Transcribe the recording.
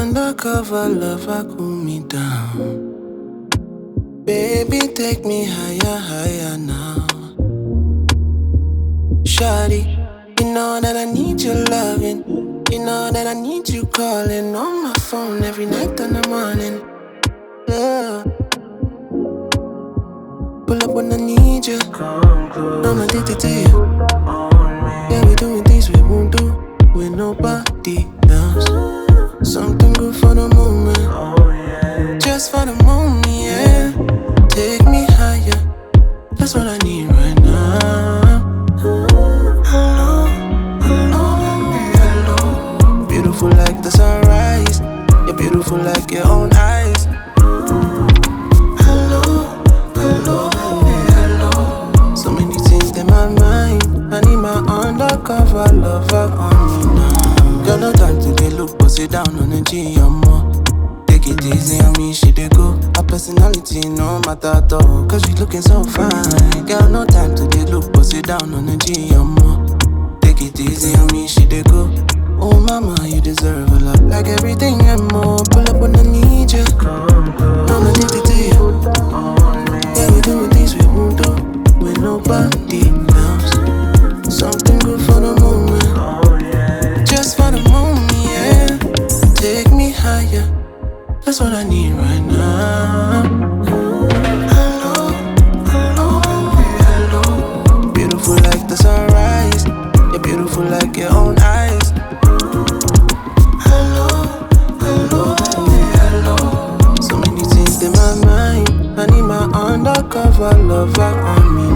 undercover lover, cool me down. Baby, take me higher, higher now. Shawty, you know that I need your loving. You know that I need you calling on my phone every night and the morning. Yeah. Pull up when I need you. I'm addicted to you. Yeah, we doing things we won't do with nobody else. Something good for the moment. Just for the moment, yeah. Take me higher. That's what I need right now. Hello, hello, hello. Beautiful like the sunrise. You're beautiful like your own eyes. Hello, hello, hello. So many things in my mind. I need my undercover lover on me now. Got no time to get look, but sit down on the G, I'm more. Take it easy on me, she dey go. Her personality no matter at all, cause she looking so fine. Got no time to get look, but sit down on the G, I'm more. Take it easy on me, she dey go. Oh mama, you deserve a lot, like everything and more. Pull up when I need you. I'm addicted to you. Yeah, we doing things we won't do with nobody else. Something good for the moment. Just for the moment, yeah. Take me higher. That's what I need right now. Hello, hello, hello. Beautiful like the sunrise. You're beautiful like your own eyes. Hello, hello, hello. So many things in my mind. I need my undercover lover on me